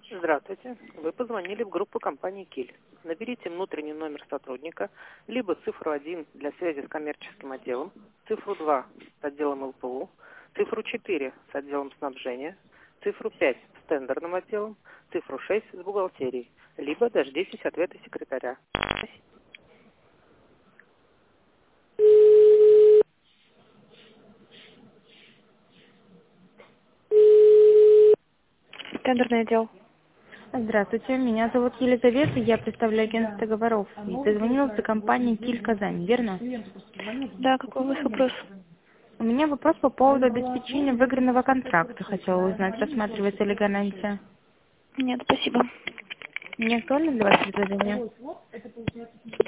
Здравствуйте. Вы позвонили в группу компании «Киль». Наберите внутренний номер сотрудника, либо цифру 1 для связи с коммерческим отделом, цифру 2 с отделом ЛПУ, цифру 4 с отделом снабжения, цифру 5 с тендерным отделом, цифру 6 с бухгалтерией, либо дождитесь ответа секретаря. Тендерный отдел. Здравствуйте, меня зовут Елизавета, я представляю агентство договоров. И дозвонилась до компании «Киль Казань», верно? Да, какой у вас вопрос? У меня вопрос по поводу обеспечения выигранного контракта. Хотела узнать, рассматривается ли гарантия. Нет, спасибо. Не актуально для вас предложение?